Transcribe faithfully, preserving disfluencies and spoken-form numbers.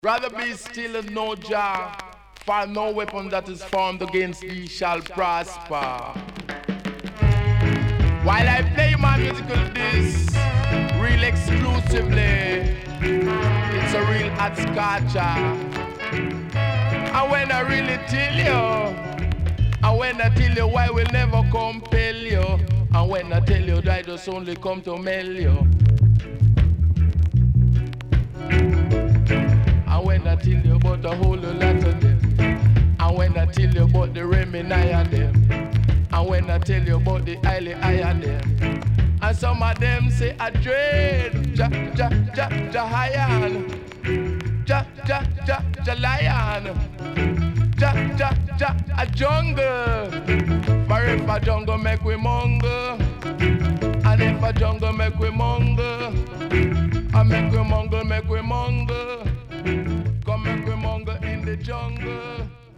Rather be still and know Jah, for no weapon that is formed against thee shall prosper. While I play my musical disc, real exclusively, it's a real hot scotcher. And when I really tell you, and when I tell you why we'll never compel you, and when I tell you that I just only come to mail you, and when I tell you about the whole lot of them, and when I tell you about the Remini and them, and when I tell you about the highly iron them, and some of them say I dread ja ja ja ja iron, ja ja ja ja lion, ja ja ja a jungle. For if a jungle make we mongo, and if a jungle make we mongo, I make we mongo, make we mongo, come make we mongo in the jungle.